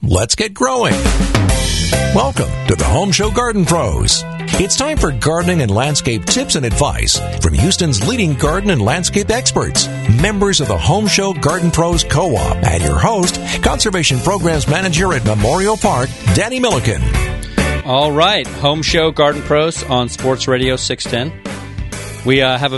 let's get growing. Welcome to the Home Show Garden Pros. It's time for gardening and landscape tips and advice from Houston's leading garden and landscape experts, members of the Home Show Garden Pros Co-op, and your host, Conservation Programs Manager at Memorial Park, Danny Milliken. All right, Home Show Garden Pros on Sports Radio 610. We had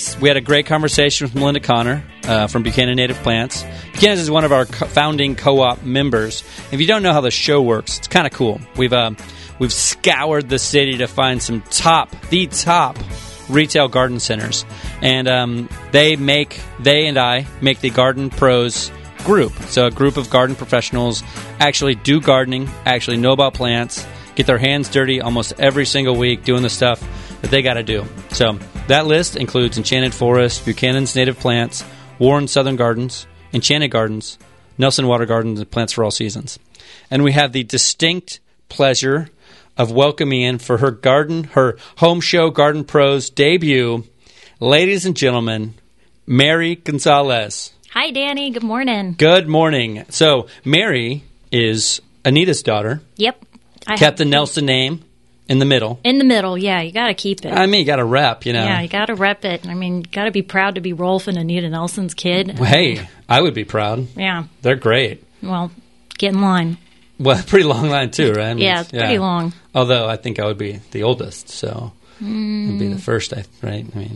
a great conversation with Melinda Connor from Buchanan Native Plants. Buchanan is one of our founding co-op members. If you don't know how the show works, it's kind of cool. We've scoured the city to find some the top retail garden centers, and they and I make the Garden Pros group. So a group of garden professionals actually do gardening, actually know about plants, get their hands dirty almost every single week doing the stuff that they got to do. So that list includes Enchanted Forest, Buchanan's Native Plants, Warren Southern Gardens, Enchanted Gardens, Nelson Water Gardens, and Plants for All Seasons. And we have the distinct pleasure of welcoming in for her Home Show Garden Pros debut, ladies and gentlemen, Mary Gonzalez. Hi, Danny. Good morning. Good morning. So Mary is Anita's daughter. Yep. Kept the Nelson name in the middle. In the middle, yeah. You got to keep it. I mean, you got to rep, you know. Yeah, you got to rep it. I mean, you got to be proud to be Rolf and Anita Nelson's kid. Well, hey, I would be proud. Yeah. They're great. Well, get in line. Well, pretty long line, too, right? I mean, yeah, it's pretty long. Although I think I would be the oldest, so I'd be the first, right? I mean,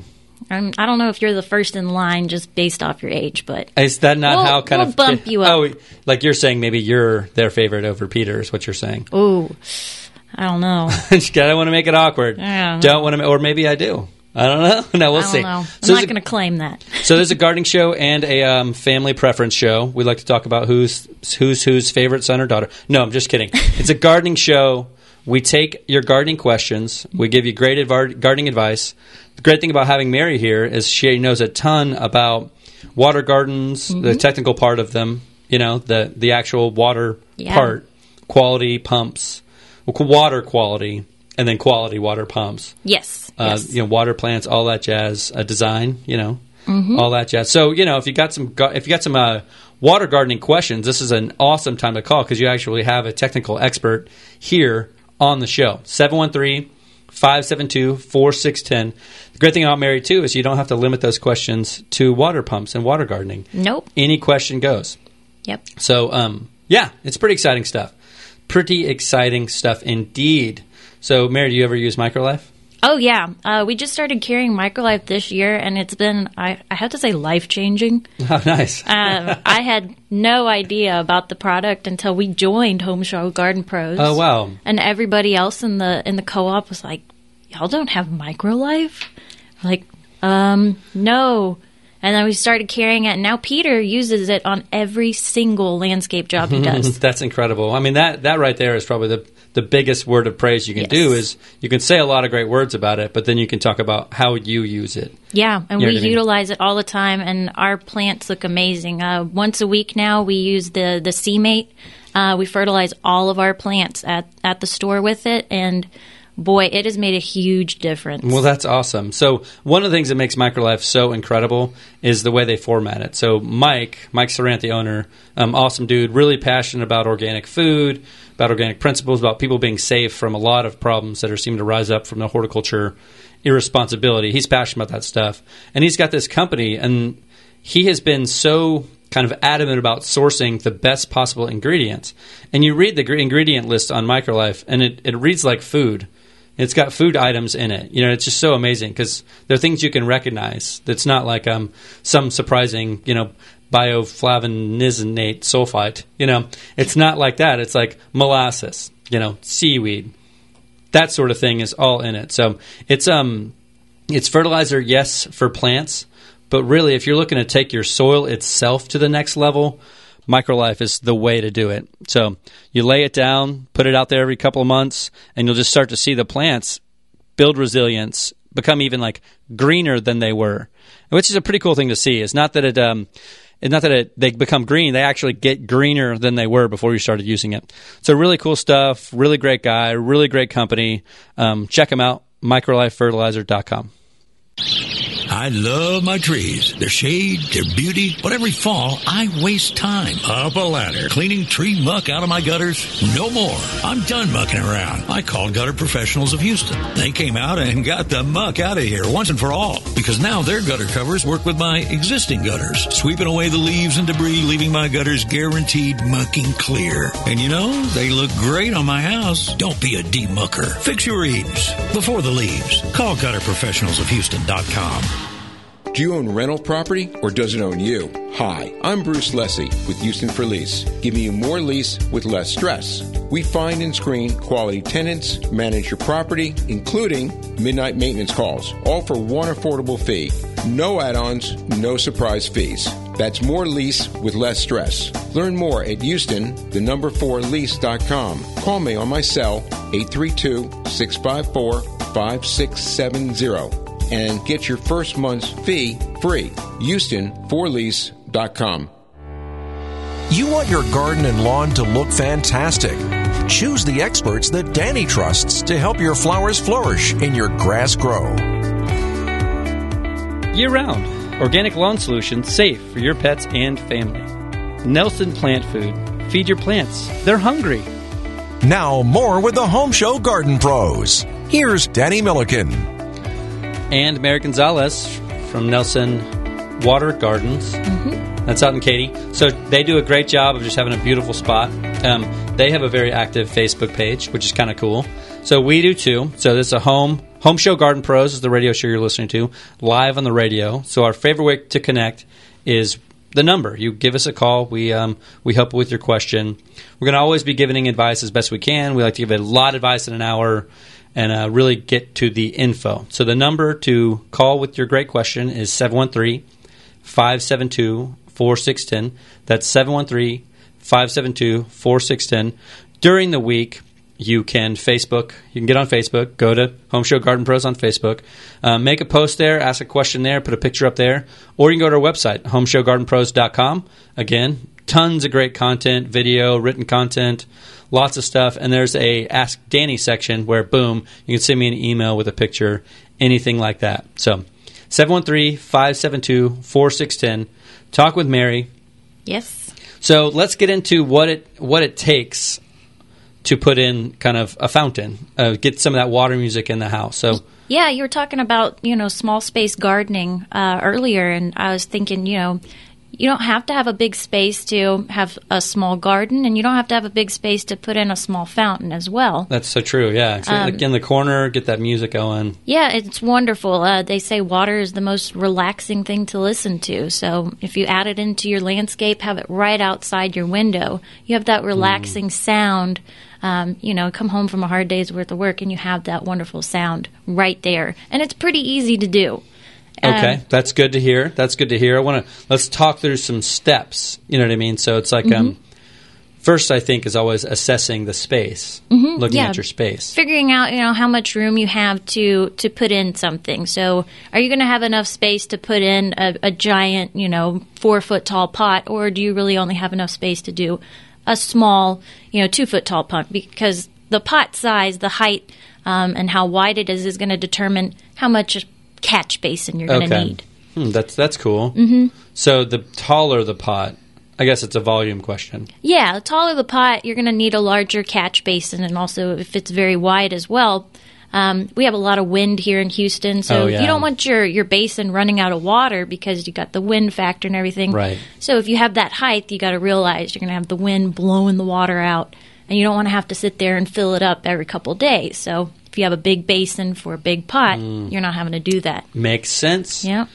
I don't know if you're the first in line just based off your age, but is that not how kind we'll of bump you up? Oh, like you're saying, maybe you're their favorite over Peter is what you're saying. Ooh, I don't know. I don't want to make it awkward. Yeah. Don't want to, or maybe I do. I don't know. No, we'll see. I don't know. So I'm not going to claim that. So there's a gardening show and a family preference show. We like to talk about who's favorite son or daughter. No, I'm just kidding. It's a gardening show. We take your gardening questions. We give you great gardening advice. The great thing about having Mary here is she knows a ton about water gardens, the technical part of them, you know, the actual water part, quality pumps, water quality, and then quality water pumps. Yes. You know, water plants, all that jazz, design, you know, all that jazz. So, you know, if you got some water gardening questions, this is an awesome time to call because you actually have a technical expert here on the show. 713-572-4610. The great thing about Mary, too, is you don't have to limit those questions to water pumps and water gardening. Nope. Any question goes. Yep. So, yeah, it's pretty exciting stuff. Pretty exciting stuff indeed. So, Mary, do you ever use MicroLife? Oh, yeah. We just started carrying MicroLife this year, and it's been, I have to say, life-changing. Oh, nice. I had no idea about the product until we joined Home Show Garden Pros. Oh, wow. And everybody else in the co-op was like, y'all don't have MicroLife? Like, no. And then we started carrying it, and now Peter uses it on every single landscape job he does. That's incredible. I mean, that right there is probably the biggest word of praise you can do is you can say a lot of great words about it, but then you can talk about how you use it. Yeah, and we utilize it all the time, and our plants look amazing. Once a week now, we use the C-Mate. We fertilize all of our plants at the store with it, and boy, it has made a huge difference. Well, that's awesome. So one of the things that makes MicroLife so incredible is the way they format it. So Mike Sarant, the owner, awesome dude, really passionate about organic food, about organic principles, about people being safe from a lot of problems that are seeming to rise up from the horticulture irresponsibility. He's passionate about that stuff. And he's got this company, and he has been so kind of adamant about sourcing the best possible ingredients. And you read the ingredient list on MicroLife, and it reads like food. It's got food items in it. You know, it's just so amazing because they're things you can recognize. It's not like some surprising, you know, bioflavonosinate sulfite. You know, it's not like that. It's like molasses, you know, seaweed. That sort of thing is all in it. So it's fertilizer, yes, for plants, but really if you're looking to take your soil itself to the next level, MicroLife is the way to do it. So you lay it down, put it out there every couple of months, and you'll just start to see the plants build resilience, become even like greener than they were, which is a pretty cool thing to see. It's not that they become green; they actually get greener than they were before you started using it. So really cool stuff. Really great guy. Really great company. Check him out. MicroLifeFertilizer.com. I love my trees, their shade, their beauty, but every fall I waste time up a ladder cleaning tree muck out of my gutters. No more. I'm done mucking around. I called Gutter Professionals of Houston. They came out and got the muck out of here once and for all, because now their gutter covers work with my existing gutters, sweeping away the leaves and debris, leaving my gutters guaranteed mucking clear. And you know, they look great on my house. Don't be a demucker. Fix your eaves before the leaves. Call GutterProfessionalsofHouston.com. Do you own rental property or does it own you? Hi, I'm Bruce Leslie with Houston for Lease, giving you more lease with less stress. We find and screen quality tenants, manage your property, including midnight maintenance calls, all for one affordable fee. No add-ons, no surprise fees. That's more lease with less stress. Learn more at Houston4lease.com. Call me on my cell, 832-654-5670. And get your first month's fee free. Houston4lease.com. You want your garden and lawn to look fantastic. Choose the experts that Danny trusts to help your flowers flourish and your grass grow. Year-round, organic lawn solutions safe for your pets and family. Nelson Plant Food. Feed your plants. They're hungry. Now, more with the Home Show Garden Pros. Here's Danny Milliken. And Mary Gonzalez from Nelson Water Gardens. That's out in Katy. So they do a great job of just having a beautiful spot. They have a very active Facebook page, which is kind of cool. So we do too. So this is a Home Show Garden Pros is the radio show you're listening to, live on the radio. So our favorite way to connect is the number. You give us a call. We help you with your question. We're going to always be giving advice as best we can. We like to give a lot of advice in an hour and really get to the info. So the number to call with your great question is 713-572-4610. That's 713-572-4610. During the week, you can Facebook. You can get on Facebook. Go to Home Show Garden Pros on Facebook. Make a post there. Ask a question there. Put a picture up there. Or you can go to our website, homeshowgardenpros.com. Again, tons of great content, video, written content, lots of stuff. And there's a Ask Danny section where, boom, you can send me an email with a picture, anything like that. So 713-572-4610. Talk with Mary. Yes. So let's get into what it takes to put in kind of a fountain, get some of that water music in the house. So yeah, you were talking about, small space gardening earlier, and I was thinking, you don't have to have a big space to have a small garden, and you don't have to have a big space to put in a small fountain as well. That's so true, yeah. So like in the corner, get that music going. Yeah, it's wonderful. They say water is the most relaxing thing to listen to. So if you add it into your landscape, have it right outside your window, you have that relaxing sound. Come home from a hard day's worth of work, and you have that wonderful sound right there. And it's pretty easy to do. Okay, that's good to hear. Let's talk through some steps. You know what I mean? So it's like, first I think is always assessing the space, looking at your space. Figuring out, how much room you have to put in something. So are you going to have enough space to put in a giant, 4-foot tall pot, or do you really only have enough space to do a small, 2-foot tall pot? Because the pot size, the height, and how wide it is going to determine how much catch basin you're going to need. That's cool. So the taller the pot, I guess it's a volume question. Yeah, the taller the pot, you're going to need a larger catch basin, and also if it's very wide as well. We have a lot of wind here in Houston, so you don't want your basin running out of water because you got the wind factor and everything. Right. So if you have that height, you got to realize you're going to have the wind blowing the water out, and you don't want to have to sit there and fill it up every couple of days. So if you have a big basin for a big pot, you're not having to do that. Makes sense. Yeah.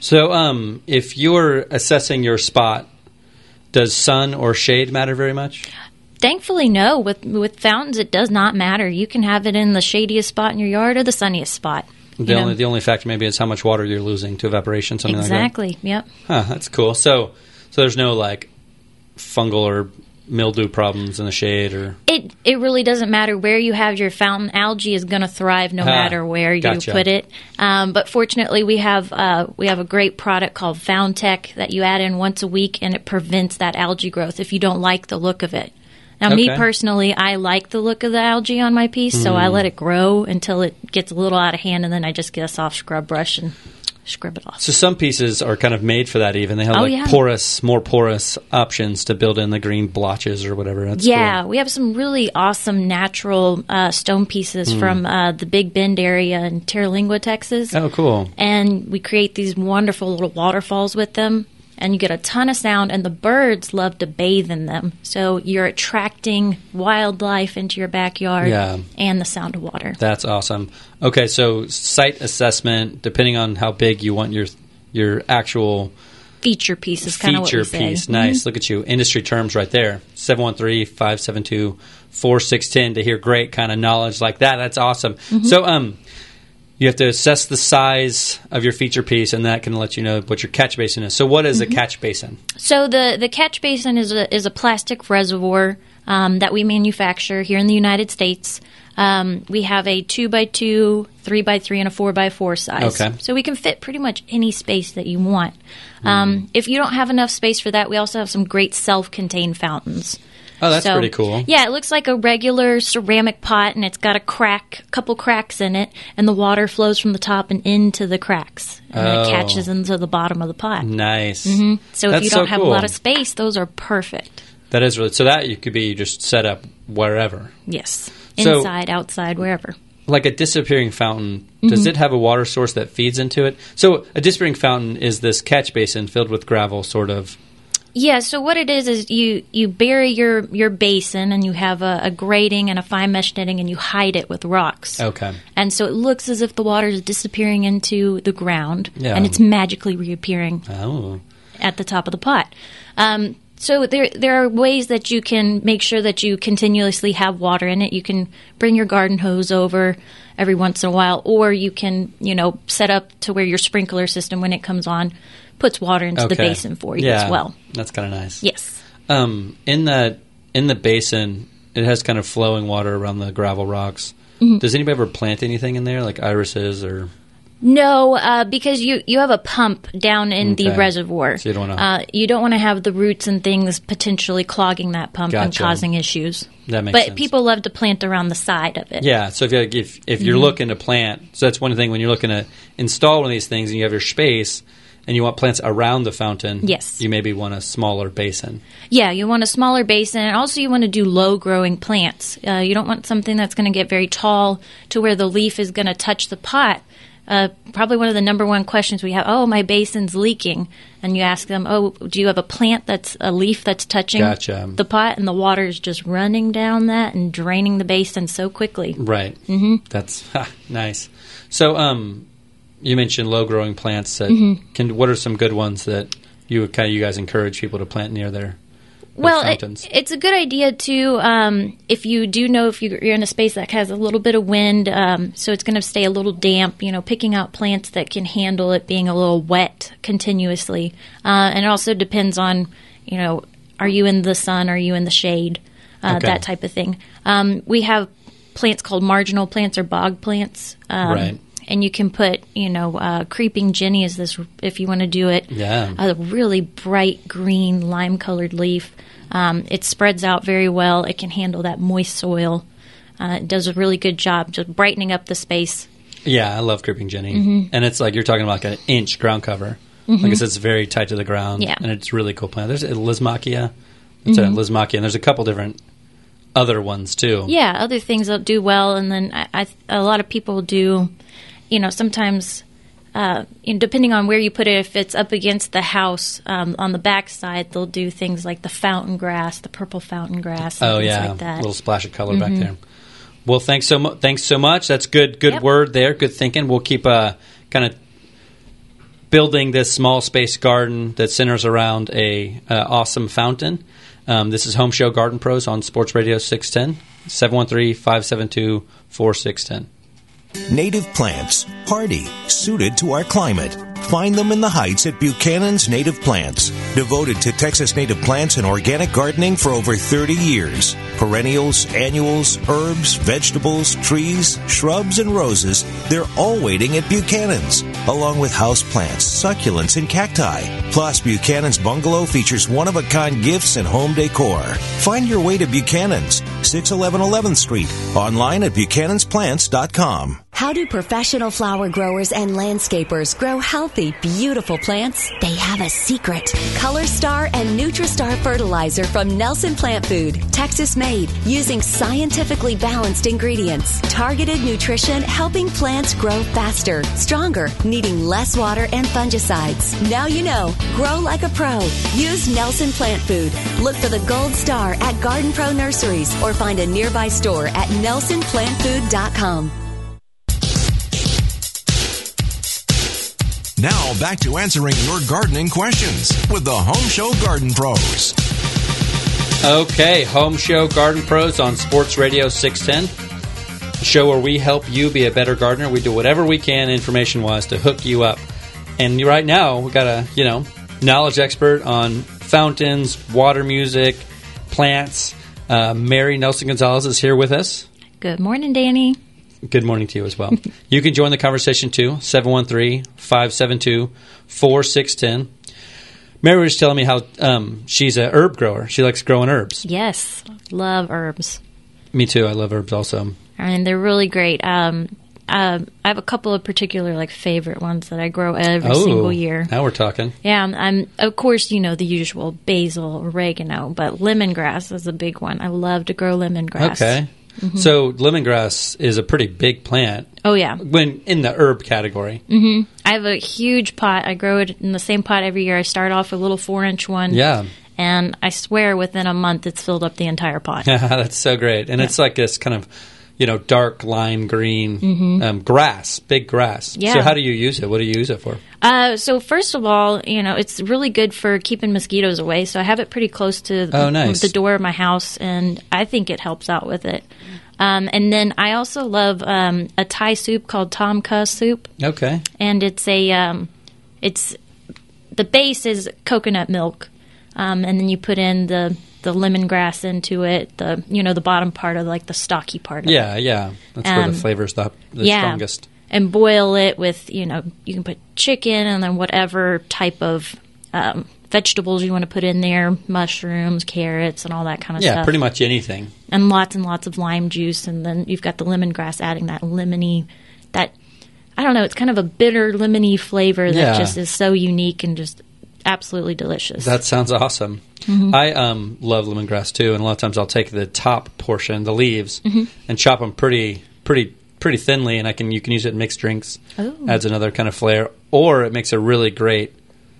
So if you're assessing your spot, does sun or shade matter very much? Thankfully, no. With fountains, it does not matter. You can have it in the shadiest spot in your yard or the sunniest spot. The only factor maybe is how much water you're losing to evaporation, something like that. Exactly, yep. Huh, that's cool. So there's no like fungal or mildew problems in the shade, or it really doesn't matter where you have your fountain. Algae is going to thrive no matter where you put it. But fortunately, we have a great product called FounTech that you add in once a week, and it prevents that algae growth if you don't like the look of it. Now, me personally, I like the look of the algae on my piece, so I let it grow until it gets a little out of hand, and then I just get a soft scrub brush and scrub it off. So some pieces are kind of made for that even. They have more porous options to build in the green blotches or whatever. That's cool. We have some really awesome natural stone pieces from the Big Bend area in Terralingua, Texas. Oh, cool. And we create these wonderful little waterfalls with them. And you get a ton of sound, and the birds love to bathe in them. So you're attracting wildlife into your backyard and the sound of water. That's awesome. Okay, so site assessment, depending on how big you want your actual feature piece is kind of what we say. Feature piece, nice. Look at you. Industry terms right there. 713-572-4610 to hear great kind of knowledge like that. That's awesome. So, you have to assess the size of your feature piece, and that can let you know what your catch basin is. So what is a catch basin? So the catch basin is a plastic reservoir that we manufacture here in the United States. We have a 2x2, 3x3, and a 4x4 size. Okay. So we can fit pretty much any space that you want. If you don't have enough space for that, we also have some great self-contained fountains. Oh, that's pretty cool. Yeah, it looks like a regular ceramic pot, and it's got a couple cracks in it, and the water flows from the top and into the cracks, and it catches into the bottom of the pot. Nice. So if you don't have a lot of space, those are perfect. That is really so. That you could be just set up wherever. Yes, inside, outside, wherever. Like a disappearing fountain, does it have a water source that feeds into it? So a disappearing fountain is this catch basin filled with gravel, sort of. Yeah, so what it is you bury your basin, and you have a grating and a fine mesh netting, and you hide it with rocks. Okay. And so it looks as if the water is disappearing into the ground, and it's magically reappearing at the top of the pot. So there are ways that you can make sure that you continuously have water in it. You can bring your garden hose over every once in a while, or you can, set up to where your sprinkler system, when it comes on, puts water into the basin for you as well. That's kind of nice. Yes. In the basin, it has kind of flowing water around the gravel rocks. Does anybody ever plant anything in there, like irises or? No, because you have a pump down in the reservoir. So you don't want to have the roots and things potentially clogging that pump and causing issues. That makes sense. But people love to plant around the side of it. Yeah, so if you're looking to plant, so that's one thing when you're looking to install one of these things and you have your space and you want plants around the fountain, you maybe want a smaller basin. Yeah, you want a smaller basin, and also you want to do low-growing plants. You don't want something that's going to get very tall to where the leaf is going to touch the pot. Probably one of the number one questions we have, my basin's leaking. And you ask them, do you have a plant that's a leaf that's touching the pot? And the water is just running down that and draining the basin so quickly. Right. Mm-hmm. That's nice. So you mentioned low-growing plants. What are some good ones that you guys encourage people to plant near their fountains? It's a good idea, too, if you do know if you're in a space that has a little bit of wind, so it's going to stay a little damp, picking out plants that can handle it being a little wet continuously. And it also depends on, are you in the sun, are you in the shade, that type of thing. We have plants called marginal plants or bog plants. Right. And you can put, creeping Jenny is this, if you want to do it. Yeah. A really bright green lime-colored leaf. It spreads out very well. It can handle that moist soil. It does a really good job just brightening up the space. Yeah, I love creeping Jenny. Mm-hmm. And it's like you're talking about like an inch ground cover. Mm-hmm. Like I said, it's very tight to the ground. Yeah. And it's a really cool plant. There's Lismachia. It's a Lismachia. And there's a couple different other ones, too. Yeah, other things that do well. And then a lot of people do... sometimes, depending on where you put it, if it's up against the house on the back side, they'll do things like the fountain grass, the purple fountain grass, and things like that. A little splash of color back there. Well, thanks so much. That's good word there, good thinking. We'll keep kind of building this small space garden that centers around a awesome fountain. This is Home Show Garden Pros on Sports Radio 610, 713-572-4610. Native plants, hardy, suited to our climate. Find them in the Heights at Buchanan's Native Plants. Devoted to Texas native plants and organic gardening for over 30 years. Perennials, annuals, herbs, vegetables, trees, shrubs, and roses, they're all waiting at Buchanan's, along with houseplants, succulents, and cacti. Plus, Buchanan's Bungalow features one-of-a-kind gifts and home decor. Find your way to Buchanan's, 611 11th Street, online at buchanan'splants.com. How do professional flower growers and landscapers grow healthy, beautiful plants? They have a secret. Color Star and Nutristar fertilizer from Nelson Plant Food, Texas made, using scientifically balanced ingredients. Targeted nutrition helping plants grow faster, stronger, needing less water and fungicides. Now you know. Grow like a pro. Use Nelson Plant Food. Look for the Gold Star at Garden Pro Nurseries or find a nearby store at nelsonplantfood.com. Now back to answering your gardening questions with the Home Show Garden Pros. Okay, Home Show Garden Pros on Sports Radio 610. A show where we help you be a better gardener. We do whatever we can information-wise to hook you up. And right now, we got a, knowledge expert on fountains, water music, plants. Mary Nelson Gonzalez is here with us. Good morning, Danny. Good morning to you as well. You can join the conversation too, 713-572-4610. Mary was telling me how she's an herb grower. She likes growing herbs. Yes, love herbs. Me too. I love herbs also. And they're really great. I have a couple of particular favorite ones that I grow every single year. Now we're talking. Yeah, I'm of course, the usual basil, oregano, but lemongrass is a big one. I love to grow lemongrass. Okay. Mm-hmm. So lemongrass is a pretty big plant. Oh, yeah. When in the herb category. Mm-hmm. I have a huge pot. I grow it in the same pot every year. I start off with a little 4-inch one. Yeah. And I swear within a month it's filled up the entire pot. That's so great. And it's like this kind of, dark lime green grass, big grass. Yeah. So how do you use it? What do you use it for? So first of all, it's really good for keeping mosquitoes away. So I have it pretty close to the door of my house, and I think it helps out with it. And then I also love a Thai soup called Tom Kha soup. Okay. And it's the base is coconut milk, and then you put in the lemongrass into it, the bottom part of the stocky part of it. Yeah. That's where the flavor's the strongest. And boil it with, you can put chicken and then whatever type of vegetables you want to put in there, mushrooms, carrots, and all that kind of stuff. Yeah, pretty much anything. And lots of lime juice, and then you've got the lemongrass adding that lemony, I don't know, it's kind of a bitter lemony flavor that just is so unique and just absolutely delicious. That sounds awesome. Mm-hmm. I love lemongrass too, and a lot of times I'll take the top portion, the leaves, and chop them pretty thinly, and you can use it in mixed drinks. Oh. Adds another kind of flair, or it makes a really great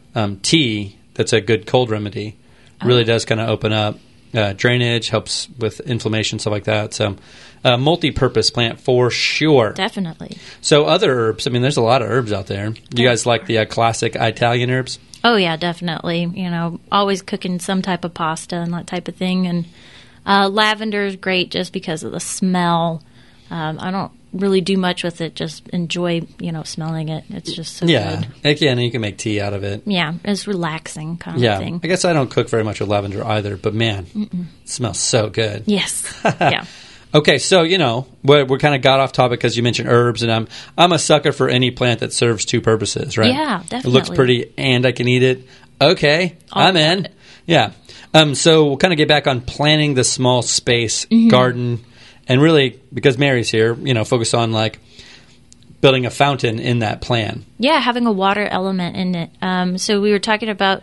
tea. That's a good cold remedy. Really does kind of open up drainage, helps with inflammation, stuff like that. So, multi-purpose plant for sure. Definitely. So, other herbs. I mean, there's a lot of herbs out there. You guys like the classic Italian herbs? Oh, yeah, definitely. Always cooking some type of pasta and that type of thing. And lavender is great just because of the smell. I don't really do much with it, just enjoy, smelling it. It's just so good. Yeah, and you can make tea out of it. Yeah, it's relaxing kind of thing. I guess I don't cook very much with lavender either, but man, it smells so good. Yes, yeah. Okay, so, we're kind of got off topic because you mentioned herbs, and I'm a sucker for any plant that serves two purposes, right? Yeah, definitely. It looks pretty, and I can eat it. Okay, I'm in. Yeah. So we'll kind of get back on planning the small space garden, and really, because Mary's here, focus on, building a fountain in that plan. Yeah, having a water element in it. So we were talking about,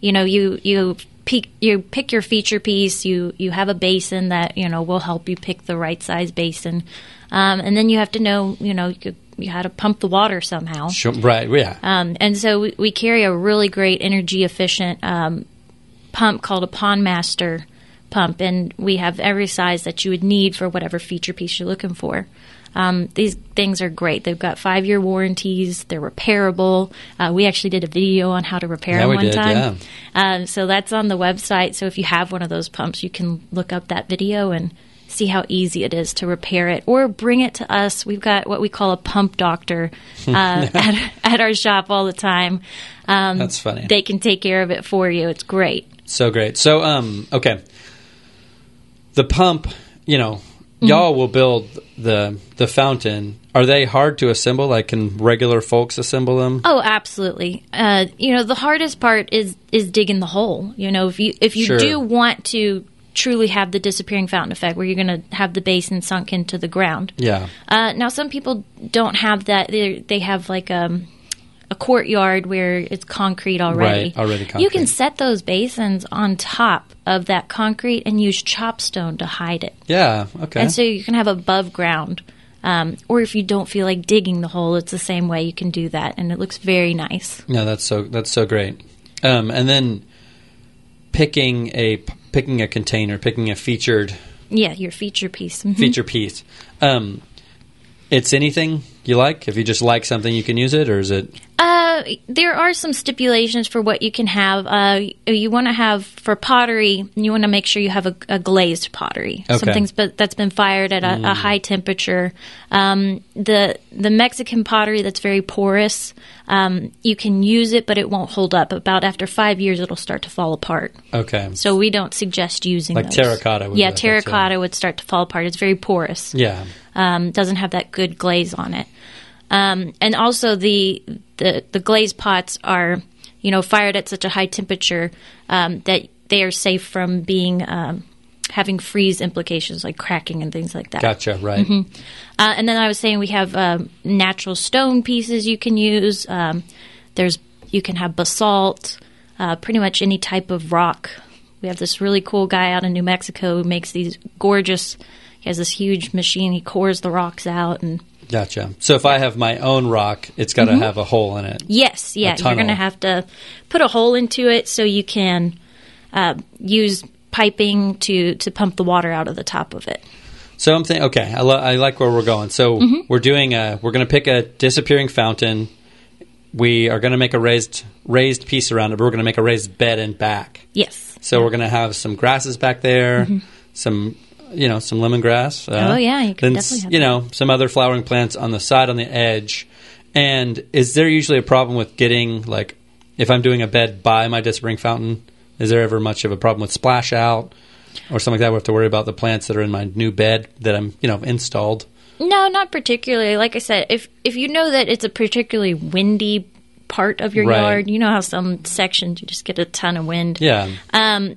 you pick your feature piece. You have a basin that will help you pick the right size basin, and then you have to know you how to pump the water somehow. Sure, right? Yeah. And so we carry a really great energy efficient pump called a Pond Master pump, and we have every size that you would need for whatever feature piece you're looking for. These things are great. They've got 5-year warranties. They're repairable. We actually did a video on how to repair them one time. Yeah. So that's on the website. So if you have one of those pumps, you can look up that video and see how easy it is to repair it, or bring it to us. We've got what we call a pump doctor at our shop all the time. That's funny. They can take care of it for you. It's great. So great. So, okay. The pump, y'all will build the fountain. Are they hard to assemble? Can regular folks assemble them? Oh, absolutely. The hardest part is digging the hole. If you Sure. do want to truly have the disappearing fountain effect where you're going to have the basin sunk into the ground. Yeah. Now, some people don't have that. They have like a courtyard where it's concrete already. Right, already concrete. You can set those basins on top of that concrete and use chopstone to hide it. Yeah, okay. And so you can have above ground. Or if you don't feel like digging the hole, it's the same way you can do that, and it looks very nice. No, that's so great. And then picking a container, picking a featured... Yeah, your feature piece. Mm-hmm. Feature piece. It's anything you like? If you just like something, you can use it, or is it... There are some stipulations for what you can have. You want to have, for pottery, you want to make sure you have a glazed pottery. Okay. Something that's been fired at a high temperature. The Mexican pottery that's very porous, you can use it, but it won't hold up. About after 5 years, it'll start to fall apart. Okay. So we don't suggest using like those. Terracotta would be like terracotta would start to fall apart. It's very porous. Yeah. Doesn't have that good glaze on it. And also the glazed pots are, fired at such a high temperature that they are safe from being having freeze implications like cracking and things like that. Gotcha, right. Mm-hmm. And then I was saying we have natural stone pieces you can use. You can have basalt, pretty much any type of rock. We have this really cool guy out in New Mexico who makes these gorgeous. He has this huge machine. He cores the rocks out and. Gotcha. So if I have my own rock, it's got to have a hole in it. Yes, yeah. You're going to have to put a hole into it so you can use piping to pump the water out of the top of it. So I'm thinking, okay, I like where we're going. So we're going to pick a disappearing fountain. We are going to make a raised piece around it, but we're going to make a raised bed and back. Yes. So we're going to have some grasses back there, some lemongrass. You can definitely have some other flowering plants on the side, on the edge. And is there usually a problem with getting, like, if I'm doing a bed by my disappearing fountain, is there ever much of a problem with splash out or something like that? We have to worry about the plants that are in my new bed that I'm, installed. No, not particularly. Like I said, if you know that it's a particularly windy part of your yard, you know how some sections you just get a ton of wind. Yeah. Then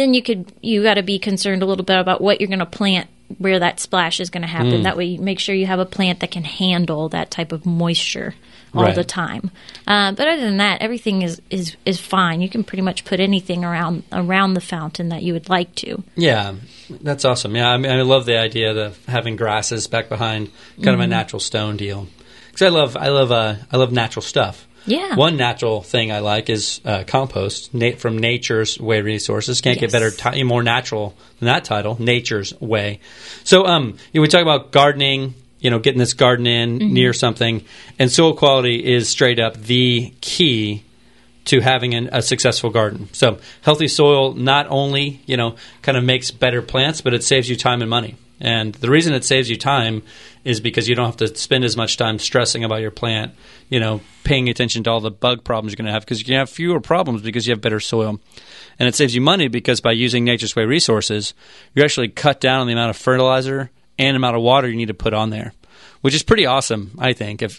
you got to be concerned a little bit about what you're going to plant where that splash is going to happen. That way you make sure you have a plant that can handle that type of moisture all the time. But other than that, everything is fine. You can pretty much put anything around the fountain that you would like to. Yeah, that's awesome. Yeah, I love the idea of having grasses back behind, kind of a natural stone deal. Because I love natural stuff. Yeah. One natural thing I like is compost from Nature's Way Resources. Can't get better, more natural than that title, Nature's Way. So we talk about gardening, getting this garden in near something, and soil quality is straight up the key to having a successful garden. So healthy soil not only, kind of makes better plants, but it saves you time and money. And the reason it saves you time is because you don't have to spend as much time stressing about your plant, paying attention to all the bug problems you're going to have, because you can have fewer problems because you have better soil. And it saves you money because by using Nature's Way Resources, you actually cut down on the amount of fertilizer and amount of water you need to put on there, which is pretty awesome, I think. If,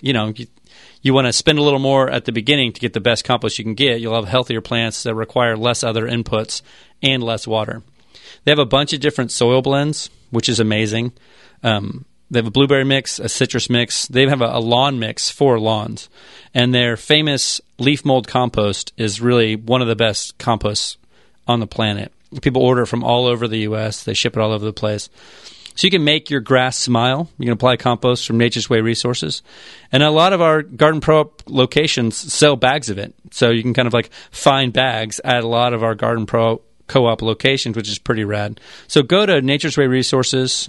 you want to spend a little more at the beginning to get the best compost you can get, you'll have healthier plants that require less other inputs and less water. They have a bunch of different soil blends, which is amazing. They have a blueberry mix, a citrus mix. They have a lawn mix for lawns. And their famous leaf mold compost is really one of the best composts on the planet. People order it from all over the U.S. They ship it all over the place. So you can make your grass smile. You can apply compost from Nature's Way Resources. And a lot of our Garden Pro locations sell bags of it. So you can kind of like find bags at a lot of our Garden Pro co-op locations, which is pretty rad. So go to Nature's Way Resources,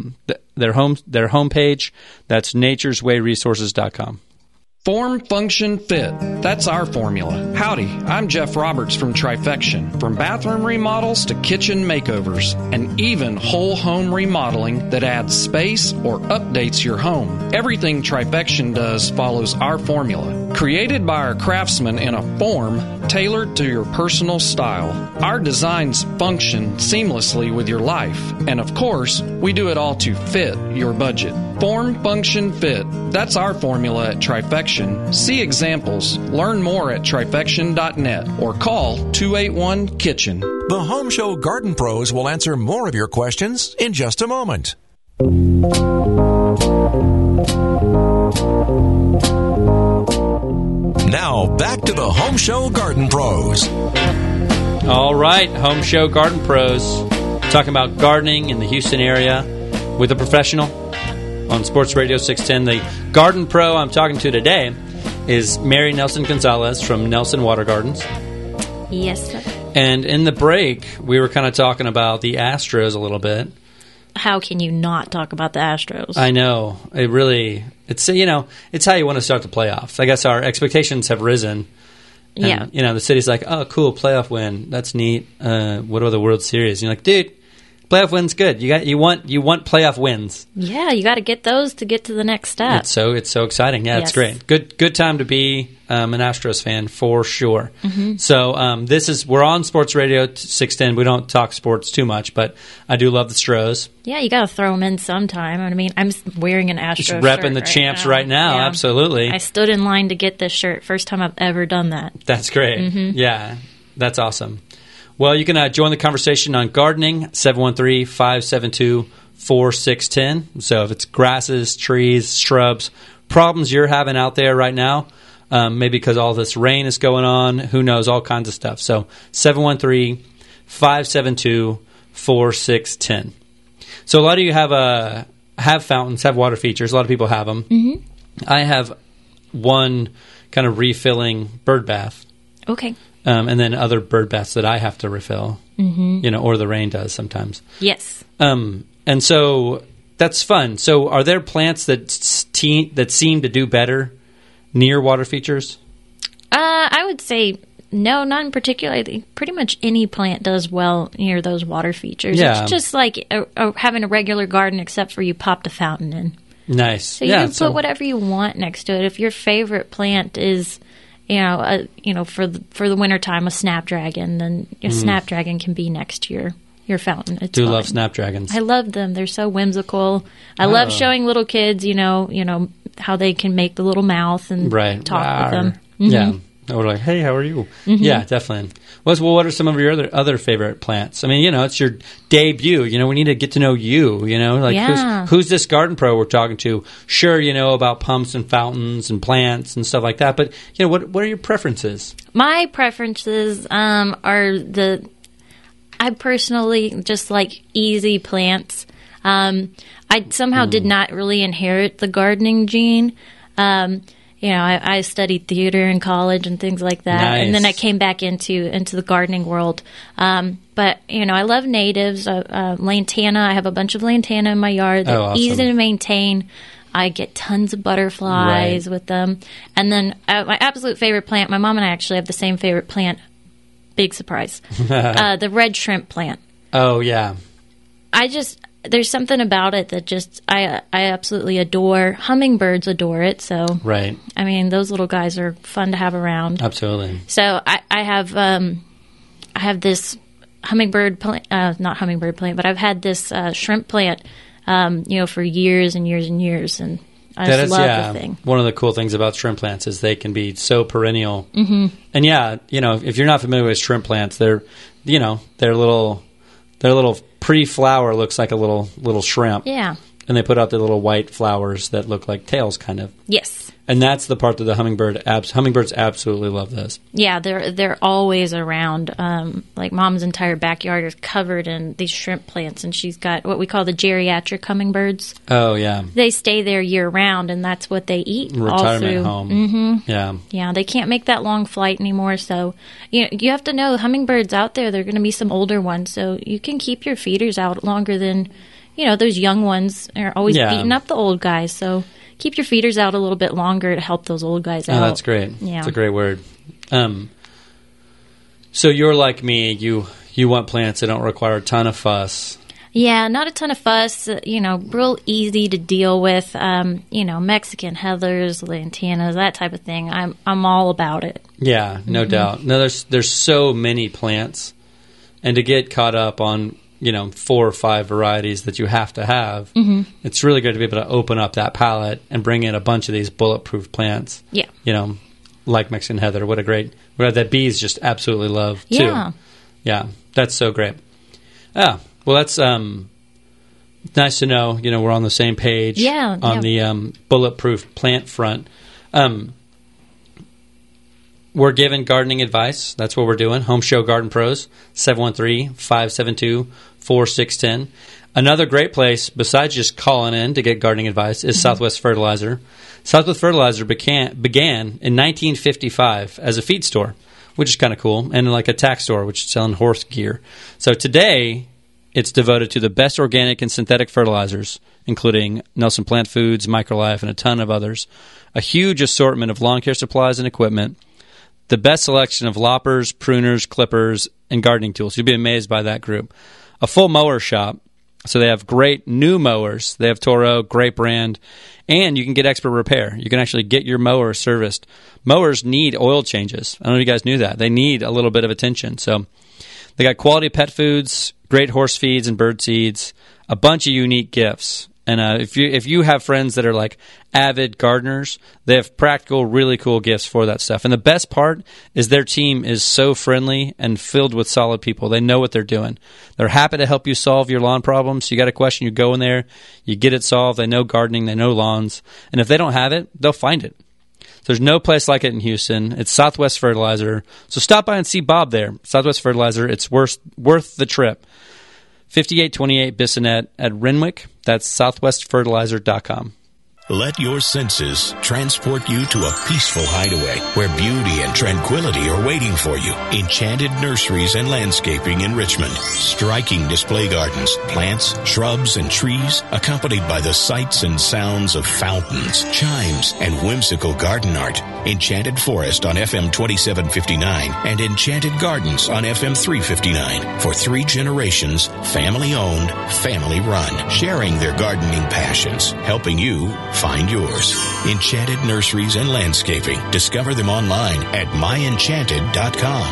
their homepage. That's natureswayresources.com. Form, function, fit. That's our formula. Howdy, I'm Jeff Roberts from Trifection. From bathroom remodels to kitchen makeovers, and even whole home remodeling that adds space or updates your home. Everything Trifection does follows our formula. Created by our craftsmen in a form tailored to your personal style. Our designs function seamlessly with your life. And of course, we do it all to fit your budget. Form, function, fit. That's our formula at Trifection. See examples. Learn more at trifection.net or call 281-KITCHEN. The Home Show Garden Pros will answer more of your questions in just a moment. Now, back to the Home Show Garden Pros. All right, Home Show Garden Pros. Talking about gardening in the Houston area with a professional on Sports Radio 610. The garden pro I'm talking to today is Mary Nelson Gonzalez from Nelson Water Gardens. Yes, sir. And in the break, we were kind of talking about the Astros a little bit. How can you not talk about the Astros? I know. It's how you want to start the playoffs. I guess our expectations have risen. And, the city's like, oh, cool, playoff win. That's neat. What are the World Series? And you're like, dude, playoff win's good. You want playoff wins. Yeah, you got to get those to get to the next step. It's so exciting. Yeah, Yes. It's great. Good time to be an Astros fan for sure. Mm-hmm. So we're on Sports Radio 610. We don't talk sports too much, but I do love the Stros. Yeah, you got to throw them in sometime. I mean, I'm wearing an Astros Just shirt repping the champs right now. Yeah. Absolutely. I stood in line to get this shirt. First time I've ever done that. That's great. Mm-hmm. Yeah, that's awesome. Well, you can join the conversation on gardening, 713-572-4610. So if it's grasses, trees, shrubs, problems you're having out there right now, maybe because all this rain is going on, who knows, all kinds of stuff. So 713-572-4610. So a lot of you have fountains, have water features. A lot of people have them. Mm-hmm. I have one kind of refilling bird bath. Okay. And then other bird baths that I have to refill, or the rain does sometimes. Yes. And so that's fun. So are there plants that seem to do better near water features? I would say no, not in particular. I think pretty much any plant does well near those water features. Yeah. It's just like having a regular garden, except for you popped a fountain in. Nice. So you can put whatever you want next to it. If your favorite plant is, for the wintertime, a snapdragon, then a snapdragon can be next to your fountain. It's fine. Love snapdragons. I love them. They're so whimsical. I love showing little kids, how they can make the little mouth and talk with them. Mm-hmm. Yeah. Or like, hey, how are you? Mm-hmm. Yeah, definitely. Well, what are some of your other favorite plants? I mean, it's your debut. We need to get to know you. Who's this garden pro we're talking to? Sure, about pumps and fountains and plants and stuff like that. But what are your preferences? My preferences I personally just like easy plants. I somehow did not really inherit the gardening gene. I studied theater in college and things like that. Nice. And then I came back into the gardening world. But I love natives. Lantana, I have a bunch of lantana in my yard. They're awesome. easy to maintain. I get tons of butterflies with them. And then my absolute favorite plant, my mom and I actually have the same favorite plant. Big surprise. The red shrimp plant. Oh, yeah. There's something about it that just I absolutely adore. Hummingbirds adore it. So right. I mean, those little guys are fun to have around. Absolutely. So I have this hummingbird plant, not hummingbird plant, but I've had this shrimp plant, for years and years and years, and I just love the thing. One of the cool things about shrimp plants is they can be so perennial. Mm-hmm. And if you're not familiar with shrimp plants, their little pre-flower looks like a little shrimp. Yeah. And they put out their little white flowers that look like tails, kind of. Yes. And that's the part that the hummingbirds absolutely love those. Yeah, they're always around. Like Mom's entire backyard is covered in these shrimp plants, and she's got what we call the geriatric hummingbirds. Oh, yeah. They stay there year round, and that's what they eat. Retirement home. Mm-hmm. Yeah. Yeah, they can't make that long flight anymore. So you have to know hummingbirds out there. They're going to be some older ones, so you can keep your feeders out longer than those young ones are always beating up the old guys. So keep your feeders out a little bit longer to help those old guys out. Oh, that's great. Yeah. That's a great word. So you're like me. You want plants that don't require a ton of fuss. Yeah, not a ton of fuss. Real easy to deal with. Mexican heathers, lantanas, that type of thing. I'm all about it. Yeah, no doubt. No, there's so many plants, and to get caught up on 4 or 5 varieties that you have to have, it's really good to be able to open up that palette and bring in a bunch of these bulletproof plants. Yeah. Like Mexican heather. That bees just absolutely love, too. Yeah. Yeah. That's so great. Ah, well, that's nice to know. You know, we're on the same page on the bulletproof plant front. We're giving gardening advice. That's what we're doing. Home Show Garden Pros, 713-572-4610. Another great place, besides just calling in to get gardening advice, is Southwest Fertilizer. Southwest Fertilizer began in 1955 as a feed store, which is kind of cool, and like a tack store, which is selling horse gear. So today, it's devoted to the best organic and synthetic fertilizers, including Nelson Plant Foods, Microlife, and a ton of others. A huge assortment of lawn care supplies and equipment. The best selection of loppers, pruners, clippers, and gardening tools. You'll be amazed by that group. A full mower shop. So they have great new mowers. They have Toro, great brand. And you can get expert repair. You can actually get your mower serviced. Mowers need oil changes. I don't know if you guys knew that. They need a little bit of attention. So they got quality pet foods, great horse feeds and bird seeds, a bunch of unique gifts. And if you have friends that are like avid gardeners, they have practical, really cool gifts for that stuff. And the best part is their team is so friendly and filled with solid people. They know what they're doing. They're happy to help you solve your lawn problems. You got a question, you go in there, you get it solved. They know gardening, they know lawns. And if they don't have it, they'll find it. So there's no place like it in Houston. It's Southwest Fertilizer. So stop by and see Bob there. Southwest Fertilizer. It's worth the trip. 5828 Bissonnet at Renwick. That's southwestfertilizer.com. Let your senses transport you to a peaceful hideaway where beauty and tranquility are waiting for you. Enchanted Nurseries and Landscaping in Richmond. Striking display gardens, plants, shrubs, and trees, accompanied by the sights and sounds of fountains, chimes, and whimsical garden art. Enchanted Forest on FM 2759 and Enchanted Gardens on FM 359. For 3 generations, family-owned, family-run, sharing their gardening passions, helping you find yours. Enchanted Nurseries and Landscaping. Discover them online at myenchanted.com.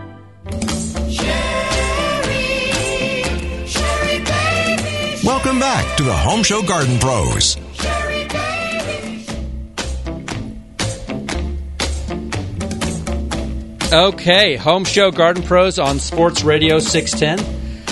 Welcome back to the Home Show Garden Pros. Okay, Home Show Garden Pros on Sports Radio 610,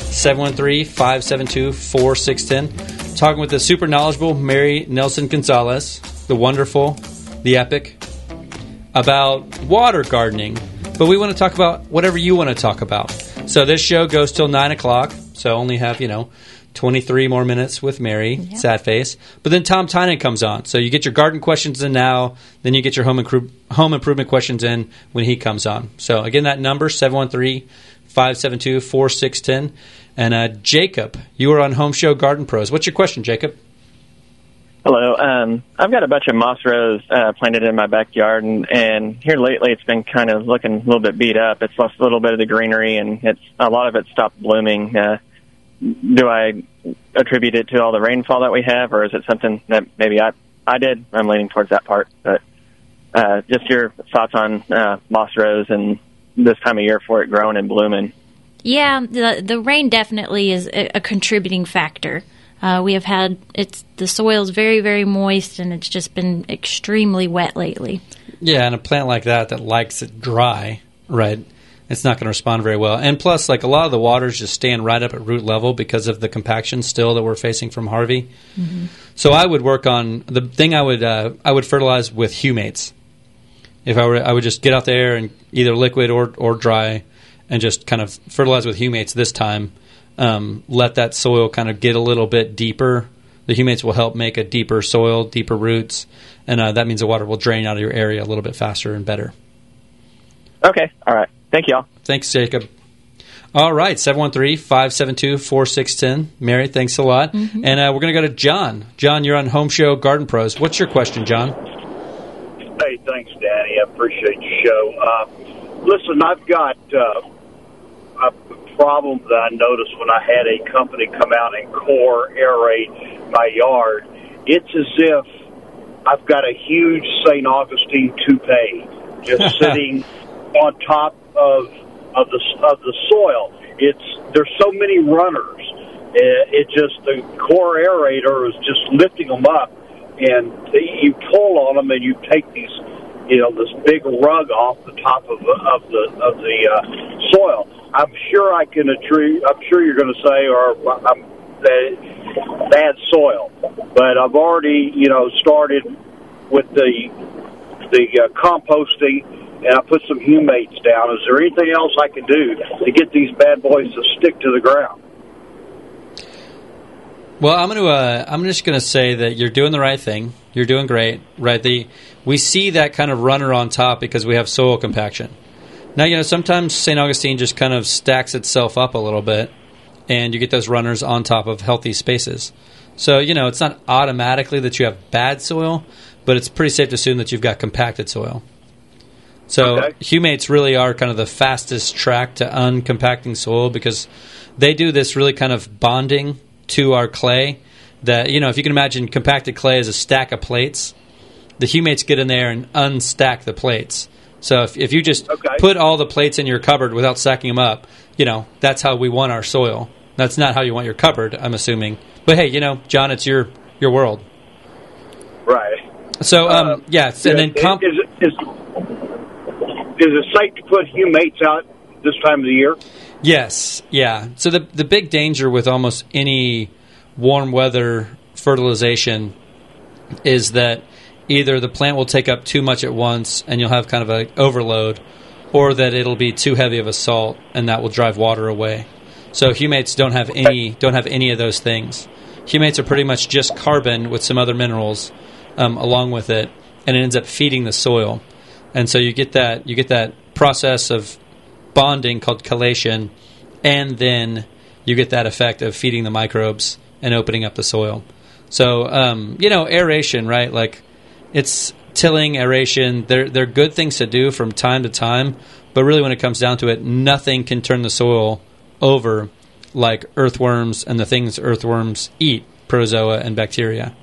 713-572-4610. Talking with the super knowledgeable Mary Nelson Gonzalez, the wonderful, the epic, about water gardening. But we want to talk about whatever you want to talk about. So this show goes till 9 o'clock, so only have, 23 more minutes with Mary, sad face. But then Tom Tynan comes on. So you get your garden questions in now, then you get your home improvement questions in when he comes on. So again, that number, 713-572-4610. And Jacob, you are on Home Show Garden Pros. What's your question, Jacob? Hello. I've got a bunch of moss rose planted in my backyard, and here lately it's been kind of looking a little bit beat up. It's lost a little bit of the greenery, and a lot of it stopped blooming. Do I attribute it to all the rainfall that we have, or is it something that maybe I did? I'm leaning towards that part. But just your thoughts on moss rose and this time of year for it growing and blooming. Yeah, the rain definitely is a contributing factor. We have had the soil's very, very moist, and it's just been extremely wet lately. Yeah, and a plant like that likes it dry, right? It's not going to respond very well. And plus, like a lot of the waters just stand right up at root level because of the compaction still that we're facing from Harvey. Mm-hmm. So I would work on the thing. I would fertilize with humates. If I would just get out there and either liquid or dry, and just kind of fertilize with humates this time. Let that soil kind of get a little bit deeper. The humates will help make a deeper soil, deeper roots, and that means the water will drain out of your area a little bit faster and better. Okay. All right. Thank you all. Thanks, Jacob. All right, 713-572-4610. Mary, thanks a lot. Mm-hmm. And we're going to go to John. John, you're on Home Show Garden Pros. What's your question, John? Hey, thanks, Danny. I appreciate your show. Listen, I've got a problem that I noticed when I had a company come out and core aerate my yard. It's as if I've got a huge St. Augustine toupee just sitting on top of the soil. There's so many runners. The core aerator is just lifting them up, and you pull on them and you take these this big rug off the top of the soil. I'm sure I can agree. I'm sure you're going to say, bad soil, but I've already started with the composting, and I put some humates down. Is there anything else I can do to get these bad boys to stick to the ground? Well, I'm just going to say that you're doing the right thing. You're doing great, right? We see that kind of runner on top because we have soil compaction. Now, sometimes St. Augustine just kind of stacks itself up a little bit, and you get those runners on top of healthy spaces. So, it's not automatically that you have bad soil, but it's pretty safe to assume that you've got compacted soil. So humates really are kind of the fastest track to uncompacting soil because they do this really kind of bonding to our clay that, if you can imagine compacted clay as a stack of plates, the humates get in there and unstack the plates. So if you just put all the plates in your cupboard without stacking them up, that's how we want our soil. That's not how you want your cupboard, I'm assuming. But hey, John, it's your world. Right. So, and then... Is it safe to put humates out this time of the year? Yes, yeah. So the big danger with almost any warm weather fertilization is that either the plant will take up too much at once and you'll have kind of an overload, or that it'll be too heavy of a salt and that will drive water away. So humates don't have any of those things. Humates are pretty much just carbon with some other minerals along with it, and it ends up feeding the soil. And so you get that process of bonding called chelation, and then you get that effect of feeding the microbes and opening up the soil. So, aeration, right? Like, it's tilling, aeration. They're good things to do from time to time, but really when it comes down to it, nothing can turn the soil over like earthworms and the things earthworms eat, protozoa and bacteria.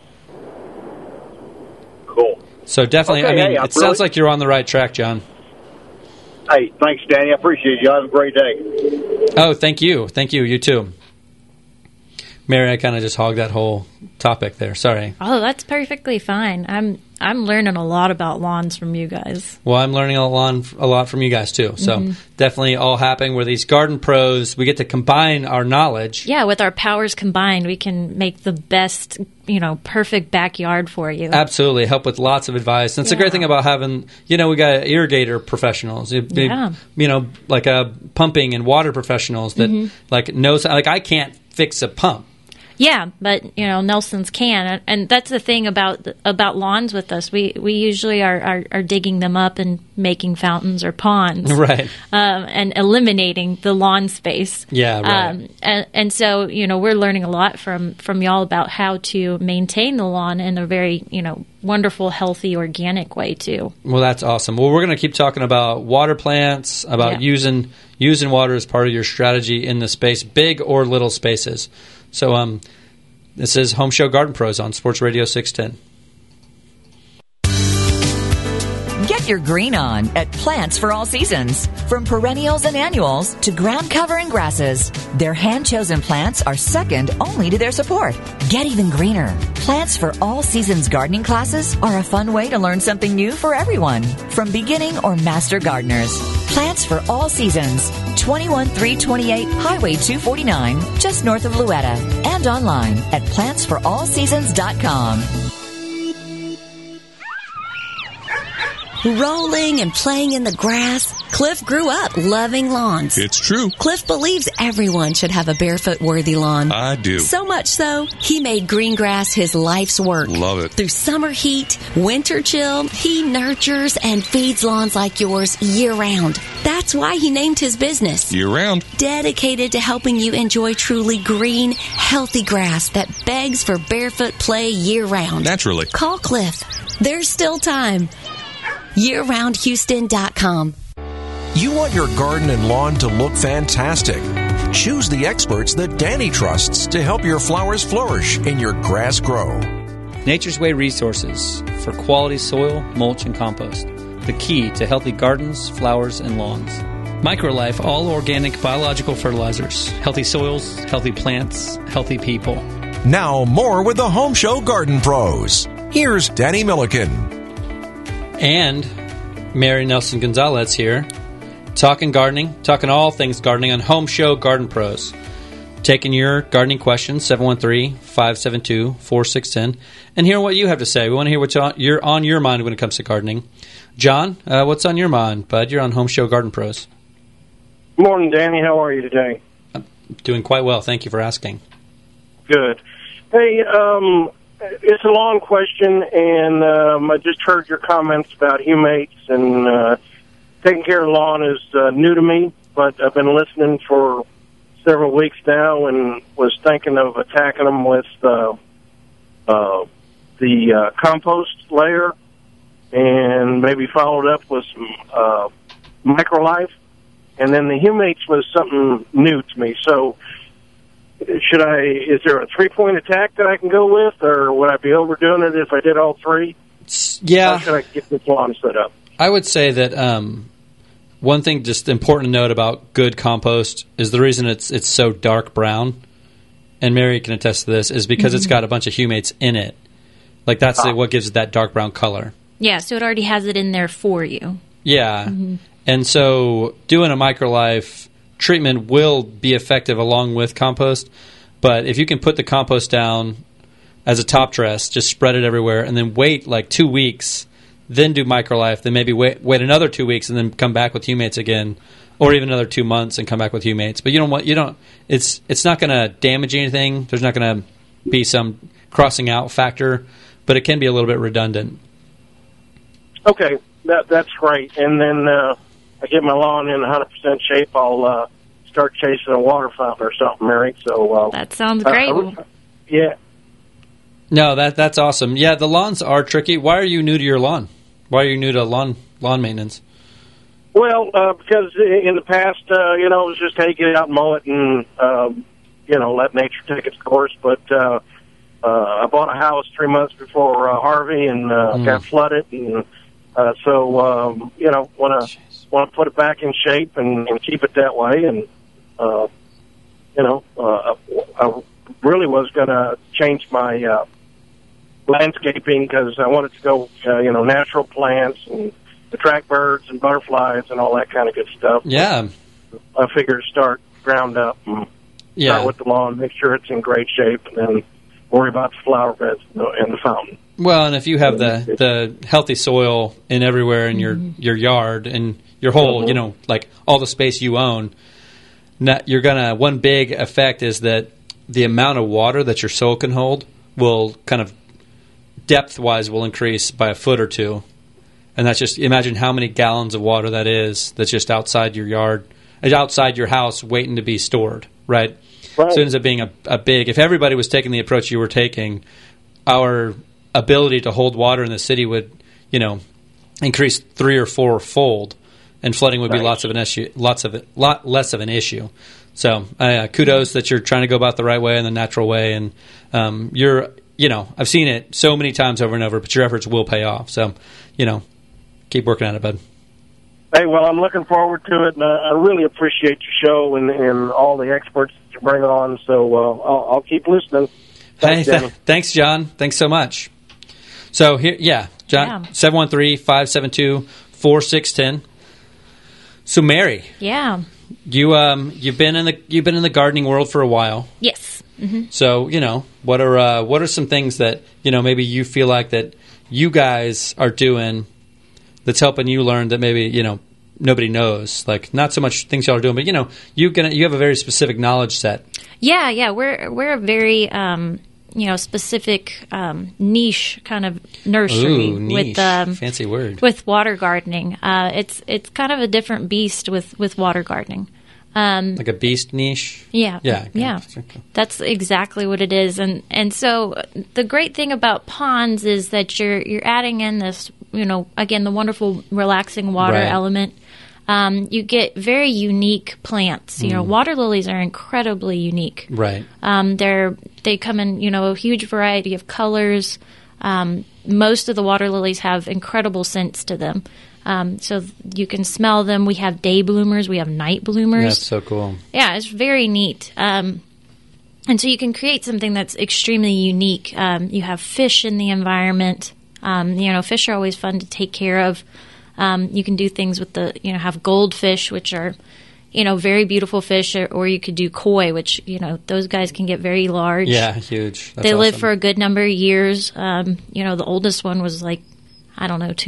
Cool. So definitely, it sounds like you're on the right track, John. Hey, thanks, Danny. I appreciate you. Have a great day. Oh, thank you. Thank you. You too. Mary, I kind of just hogged that whole topic there. Sorry. Oh, that's perfectly fine. I'm learning a lot about lawns from you guys. Well, I'm learning a lot from you guys too. So definitely all happening. We're these garden pros. We get to combine our knowledge. Yeah, with our powers combined, we can make the best, perfect backyard for you. Absolutely. Help with lots of advice. And it's a great thing about having, we got irrigator professionals. Like pumping and water professionals that knows, like I can't fix a pump. Yeah, but Nelson's can, and that's the thing about lawns with us. We usually are digging them up and making fountains or ponds, right? And eliminating the lawn space. Yeah, right. And so we're learning a lot from y'all about how to maintain the lawn in a very wonderful, healthy, organic way too. Well, that's awesome. Well, we're going to keep talking about water plants, about using water as part of your strategy in the space, big or little spaces. So this is Home Show Garden Pros on Sports Radio 610. Get your green on at Plants for All Seasons. From perennials and annuals to ground cover and grasses, their hand-chosen plants are second only to their support. Get even greener. Plants for All Seasons gardening classes are a fun way to learn something new for everyone, from beginning or master gardeners. Plants for All Seasons, 21328 Highway 249, just north of Louetta, and online at plantsforallseasons.com. Rolling and playing in the grass, Cliff grew up loving lawns. It's true. Cliff believes everyone should have a barefoot-worthy lawn. I do. So much so, he made green grass his life's work. Love it. Through summer heat, winter chill, he nurtures and feeds lawns like yours year-round. That's why he named his business Year-round. Dedicated to helping you enjoy truly green, healthy grass that begs for barefoot play year-round. Naturally. Call Cliff. There's still time. YearRoundHouston.com. You want your garden and lawn to look fantastic. Choose the experts that Danny trusts to help your flowers flourish and your grass grow. Nature's Way Resources for quality soil, mulch, and compost. The key to healthy gardens, flowers, and lawns. MicroLife all organic biological fertilizers. Healthy soils, healthy plants, healthy people. Now more with the Home Show Garden Pros. Here's Danny Milliken. And Mary Nelson Gonzalez here, talking gardening, talking all things gardening on Home Show Garden Pros. Taking your gardening questions, 713-572-4610, and hearing what you have to say. We want to hear what's on your mind when it comes to gardening. John, what's on your mind, bud? You're on Home Show Garden Pros. Good morning, Danny. How are you today? I'm doing quite well. Thank you for asking. Good. Hey, it's a long question, and I just heard your comments about humates, and taking care of the lawn is new to me, but I've been listening for several weeks now and was thinking of attacking them with the compost layer and maybe followed up with some Microlife. And then the humates was something new to me. So is there a 3-point attack that I can go with, or would I be overdoing it if I did all three? Yeah. How should I get this lawn set up? I would say that one thing just important to note about good compost is the reason it's so dark brown, and Mary can attest to this, is because it's got a bunch of humates in it. Like that's what gives it that dark brown color. Yeah, so it already has it in there for you. Yeah. And so doing a Microlife treatment will be effective along with compost, but if you can put the compost down as a top dress, just spread it everywhere, and then wait like 2 weeks, then do Microlife, then maybe wait another 2 weeks and then come back with humates again, or even another 2 months and come back with humates. But it's not going to damage anything. There's not going to be some crossing out factor, but it can be a little bit redundant. Okay, that's great. And then I get my lawn in 100% shape, I'll start chasing a water fountain or something, Mary. So that sounds great. Yeah. No, that's awesome. Yeah, the lawns are tricky. Why are you new to your lawn? Why are you new to lawn maintenance? Well, because in the past, it was just, hey, get out and mow it and, let nature take its course. But I bought a house 3 months before Harvey and got flooded. And so, want to put it back in shape and keep it that way. And, I really was going to change my landscaping because I wanted to go, natural plants and attract birds and butterflies and all that kind of good stuff. Yeah. I figured start ground up and start with the lawn, make sure it's in great shape, and then worry about the flower beds and the fountain. Well, and if you have the healthy soil in everywhere in your yard and your whole, like all the space you own, one big effect is that the amount of water that your soil can hold will kind of depth-wise will increase by a foot or two. And that's just, imagine how many gallons of water that is that's just outside your yard, outside your house waiting to be stored, right? So it ends up being a big, if everybody was taking the approach you were taking, our ability to hold water in the city would, increase 3 or 4-fold, and flooding would be lot less of an issue. So kudos that you're trying to go about the right way and the natural way, and I've seen it so many times over and over, but your efforts will pay off. So, keep working at it, bud. Hey, well, I'm looking forward to it, and I really appreciate your show and all the experts that you bring on. So I'll keep listening. Thanks, thanks, John. Thanks so much. So here, John, 713-572-4610. So Mary, you've been in the gardening world for a while. Yes. Mm-hmm. So what are some things that maybe you feel like that you guys are doing that's helping you learn that maybe nobody knows, like not so much things y'all are doing, but you have a very specific knowledge set. Yeah, we're a very specific niche kind of nursery. Ooh, niche. With fancy word with water gardening. It's kind of a different beast with water gardening. Like a beast niche? Yeah. That's exactly what it is. And so the great thing about ponds is that you're adding in this, again, the wonderful relaxing water element. You get very unique plants. Water lilies are incredibly unique. Right. They come in, a huge variety of colors. Most of the water lilies have incredible scents to them. So you can smell them. We have day bloomers. We have night bloomers. That's so cool. Yeah, it's very neat. And so you can create something that's extremely unique. You have fish in the environment. Fish are always fun to take care of. You can do things with have goldfish, which are, very beautiful fish, or you could do koi, which, those guys can get very large. Yeah, huge. That's they live awesome. for a good number of years. The oldest one was like, I don't know,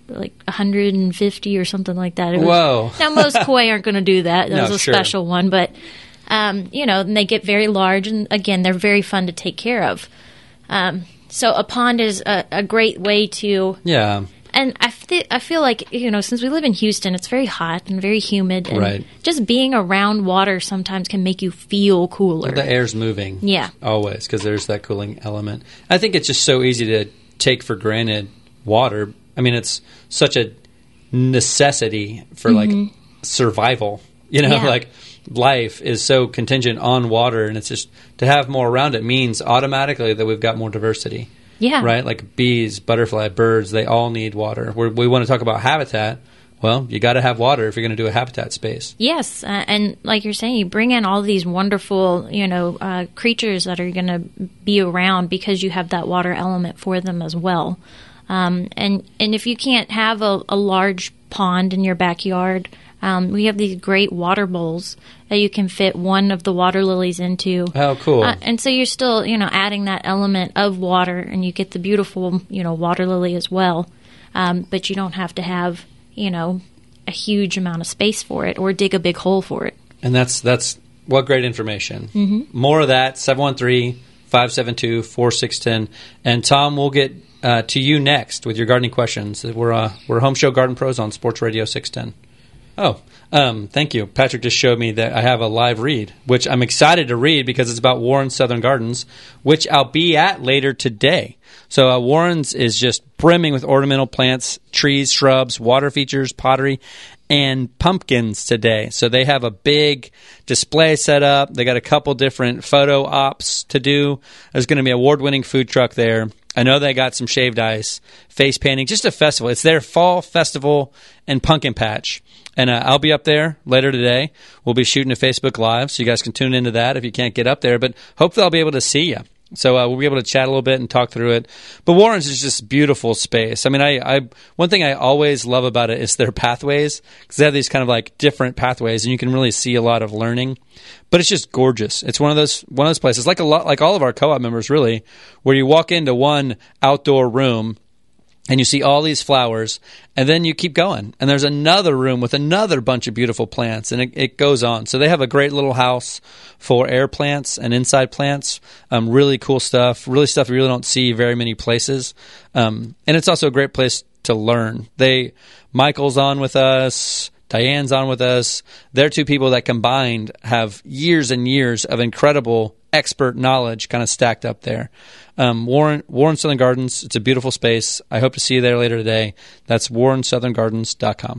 150 or something like that. Whoa. Now, most koi aren't going to do that. That No, was a sure. special one. But, and they get very large. And, again, they're very fun to take care of. So a pond is a great way to... Yeah. And I feel like, since we live in Houston, it's very hot and very humid. And Right. just being around water sometimes can make you feel cooler. The air's moving. Yeah. Always, because there's that cooling element. I think it's just so easy to take for granted water. I mean, it's such a necessity for, survival. Yeah. Like, life is so contingent on water, and it's just to have more around it means automatically that we've got more diversity. Yeah. Right? Like bees, butterfly, birds, they all need water. We want to talk about habitat. Well, you got to have water if you're going to do a habitat space. Yes, and like you're saying, you bring in all these wonderful, creatures that are going to be around because you have that water element for them as well. And if you can't have a large pond in your backyard, we have these great water bowls that you can fit one of the water lilies into. Oh, cool. And so you're still, adding that element of water, and you get the beautiful, water lily as well. But you don't have to have, a huge amount of space for it or dig a big hole for it. And that's what great information. Mm-hmm. More of that, 713-572-4610. And Tom, we'll get to you next with your gardening questions. We're Home Show Garden Pros on Sports Radio 610. Oh, thank you. Patrick just showed me that I have a live read, which I'm excited to read because it's about Warren's Southern Gardens, which I'll be at later today. So Warren's is just brimming with ornamental plants, trees, shrubs, water features, pottery, and pumpkins today. So they have a big display set up. They got a couple different photo ops to do. There's going to be an award-winning food truck there. I know they got some shaved ice, face painting, just a festival. It's their fall festival and pumpkin patch. And I'll be up there later today. We'll be shooting a Facebook Live, so you guys can tune into that if you can't get up there. But hopefully I'll be able to see you. So we'll be able to chat a little bit and talk through it. But Warren's is just beautiful space. I mean, I one thing I always love about it is their pathways, because they have these kind of like different pathways, and you can really see a lot of learning. But it's just gorgeous. It's one of those places, like all of our co-op members, really, where you walk into one outdoor room and you see all these flowers, and then you keep going. And there's another room with another bunch of beautiful plants, and it goes on. So they have a great little house for air plants and inside plants. Really cool stuff. Really stuff you really don't see very many places. And it's also a great place to learn. Michael's on with us. Diane's on with us. They're two people that combined have years and years of incredible expert knowledge kind of stacked up there. Warren Southern Gardens, it's a beautiful space. I hope to see you there later today. That's warrensoutherngardens.com.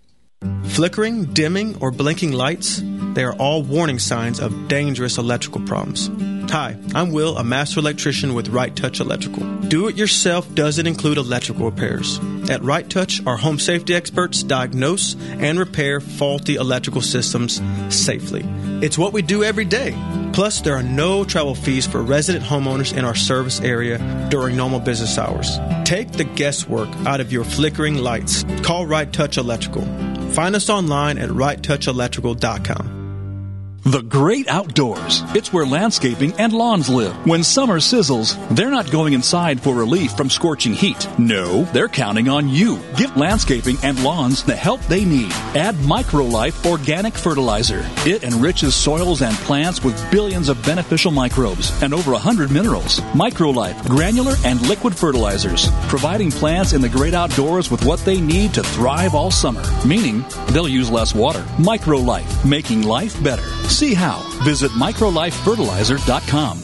Flickering, dimming, or blinking lights, they are all warning signs of dangerous electrical problems. Hi, I'm Will, a master electrician with Right Touch Electrical. Do-it-yourself doesn't include electrical repairs. At Right Touch, our home safety experts diagnose and repair faulty electrical systems safely. It's what we do every day. Plus, there are no travel fees for resident homeowners in our service area during normal business hours. Take the guesswork out of your flickering lights. Call Right Touch Electrical. Find us online at righttouchelectrical.com. The great outdoors. It's where landscaping and lawns live. When summer sizzles, they're not going inside for relief from scorching heat. No, they're counting on you. Give landscaping and lawns the help they need. Add MicroLife Organic Fertilizer. It enriches soils and plants with billions of beneficial microbes and over 100 minerals. MicroLife, granular and liquid fertilizers, providing plants in the great outdoors with what they need to thrive all summer. Meaning, they'll use less water. MicroLife, making life better. See how. Visit microlifefertilizer.com.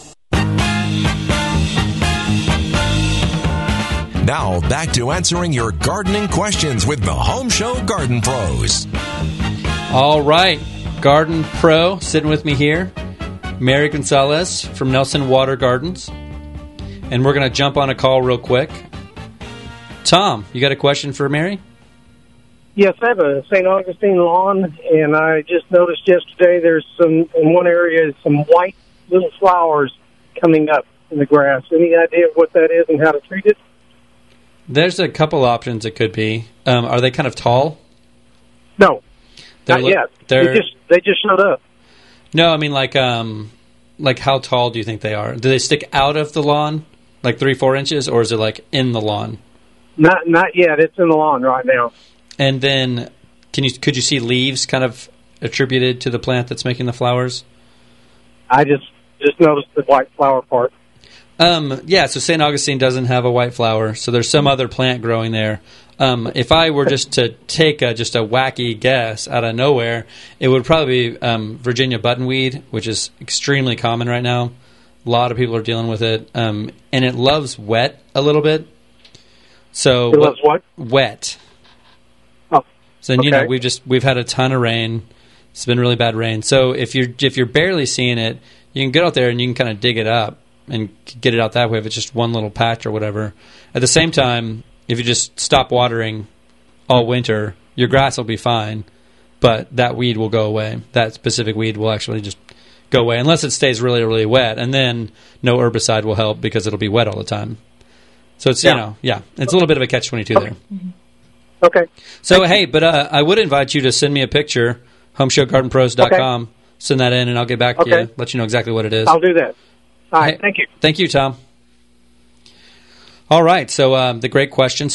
Now, back to answering your gardening questions with the Home Show Garden Pros. All right, Garden Pro sitting with me here, Mary Gonzalez from Nelson Water Gardens. And we're going to jump on a call real quick. Tom, you got a question for Mary? Yes, I have a St. Augustine lawn, and I just noticed yesterday there's in one area, some white little flowers coming up in the grass. Any idea of what that is and how to treat it? There's a couple options it could be. Are they kind of tall? No, not yet. They just showed up. No, I mean like how tall do you think they are? Do they stick out of the lawn, like 3-4 inches, or is it like in the lawn? Not yet. It's in the lawn right now. And then, could you see leaves kind of attributed to the plant that's making the flowers? I just noticed the white flower part. Yeah, so St. Augustine doesn't have a white flower, so there's some other plant growing there. If I were just to take just a wacky guess out of nowhere, it would probably be Virginia buttonweed, which is extremely common right now. A lot of people are dealing with it, and it loves wet a little bit. So it loves what? Wet. Oh, so then, we've had a ton of rain. It's been really bad rain. So if you're barely seeing it, you can get out there and you can kind of dig it up and get it out that way if it's just one little patch or whatever. At the same time, if you just stop watering all winter, your grass will be fine, but that weed will go away. That specific weed will actually just go away unless it stays really, really wet, and then no herbicide will help because it'll be wet all the time. So it's, it's a little bit of a catch-22 there. Mm-hmm. Okay. So, hey, but I would invite you to send me a picture, homeshowgardenpros.com. Okay. Send that in, and I'll get back to you, let you know exactly what it is. I'll do that. All right, thank you. Thank you, Tom. All right, so the great question,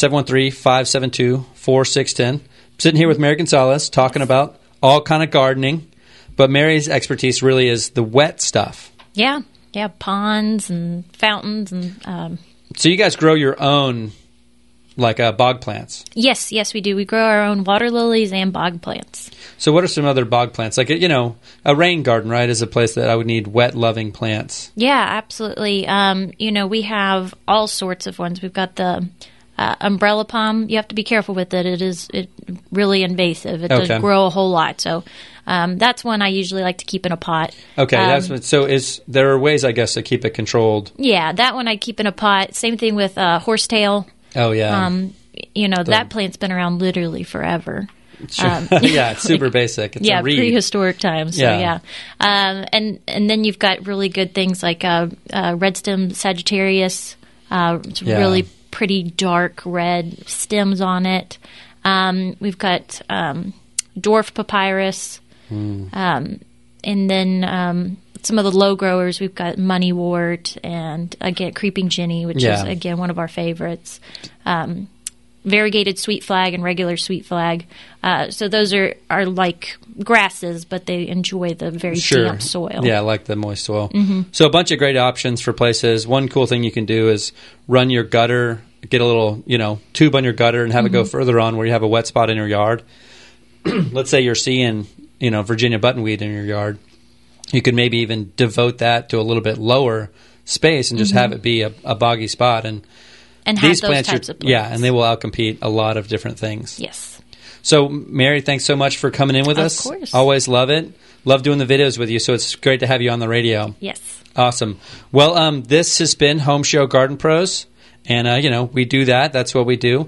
713-572-4610. Sitting here with Mary Gonzalez talking about all kind of gardening, but Mary's expertise really is the wet stuff. Yeah, ponds and fountains. And so you guys grow your own, like bog plants? Yes, we do. We grow our own water lilies and bog plants. So what are some other bog plants? Like, a rain garden, right, is a place that I would need wet-loving plants. Yeah, absolutely. We have all sorts of ones. We've got the umbrella palm. You have to be careful with it. It's really invasive. It does grow a whole lot. So that's one I usually like to keep in a pot. Okay, there are ways, I guess, to keep it controlled. Yeah, that one I keep in a pot. Same thing with horsetail. Oh, yeah. That plant's been around literally forever. Sure. Yeah, it's super basic. It's a reed. Prehistoric times. So, and then you've got really good things like red stem Sagittarius. It's really pretty dark red stems on it. We've got dwarf papyrus. And then some of the low growers, we've got moneywort and, again, creeping Jenny, which is, again, one of our favorites. Variegated sweet flag and regular sweet flag. So those are like grasses, but they enjoy the very damp soil. Yeah, I like the moist soil. Mm-hmm. So a bunch of great options for places. One cool thing you can do is run your gutter, get a little, tube on your gutter and have it go further on where you have a wet spot in your yard. Let's say you're seeing, Virginia buttonweed in your yard. You could maybe even devote that to a little bit lower space and just have it be a boggy spot. And these have those types of plants. Yeah, and they will outcompete a lot of different things. Yes. So, Mary, thanks so much for coming in with us. Of course. Always love it. Love doing the videos with you, so it's great to have you on the radio. Yes. Awesome. Well, this has been Home Show Garden Pros, and, we do that. That's what we do.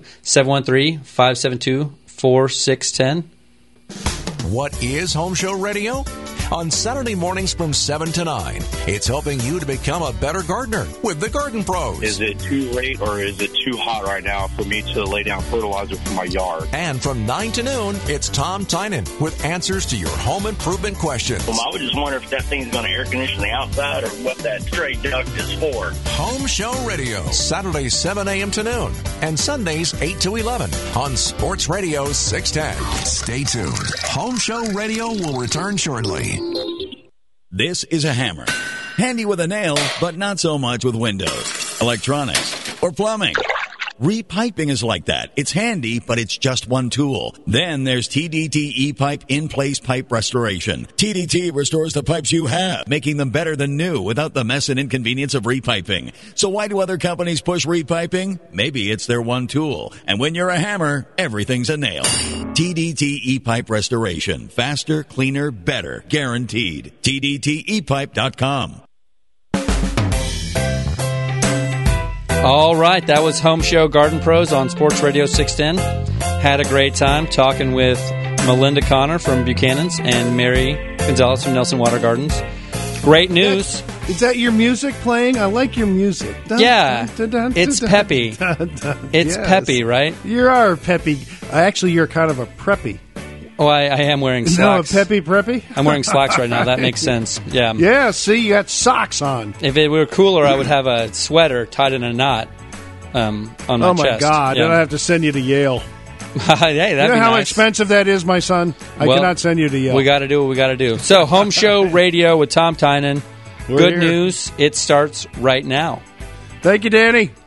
713-572-4610. What is Home Show Radio? On Saturday mornings from 7 to 9, it's helping you to become a better gardener with the Garden Pros. Is it too late or is it too hot right now for me to lay down fertilizer for my yard? And from 9 to noon, it's Tom Tynan with answers to your home improvement questions. Well, I was just wondering if that thing's going to air condition the outside or what that straight duct is for. Home Show Radio, Saturdays 7 a.m. to noon, and Sundays 8 to 11 on Sports Radio 610. Stay tuned. Home Show Radio will return shortly. This is a hammer. Handy with a nail, but not so much with windows, electronics, or plumbing. Repiping is like that. It's handy, but it's just one tool. Then there's TDT E-Pipe In-Place Pipe Restoration. TDT restores the pipes you have, making them better than new without the mess and inconvenience of repiping. So why do other companies push repiping? Maybe it's their one tool. And when you're a hammer, everything's a nail. TDT E-Pipe Restoration. Faster, cleaner, better. Guaranteed. TDTEpipe.com. All right, that was Home Show Garden Pros on Sports Radio 610. Had a great time talking with Melinda Connor from Buchanan's and Mary Gonzalez from Nelson Water Gardens. Great news. Is that your music playing? I like your music. Yeah, it's peppy. It's peppy, right? You are peppy. Actually, you're kind of a preppy. Oh, I am wearing slacks. No, peppy preppy? I'm wearing slacks right now. That makes sense. Yeah. Yeah, see, you got socks on. If it were cooler, I would have a sweater tied in a knot on my chest. Oh, my God. Yeah. Then I have to send you to Yale. Hey, that'd you know be how nice. expensive that is, my son? I cannot send you to Yale. We got to do what we got to do. So, Home Show Radio with Tom Tynan. We're Good here. news. It starts right now. Thank you, Danny.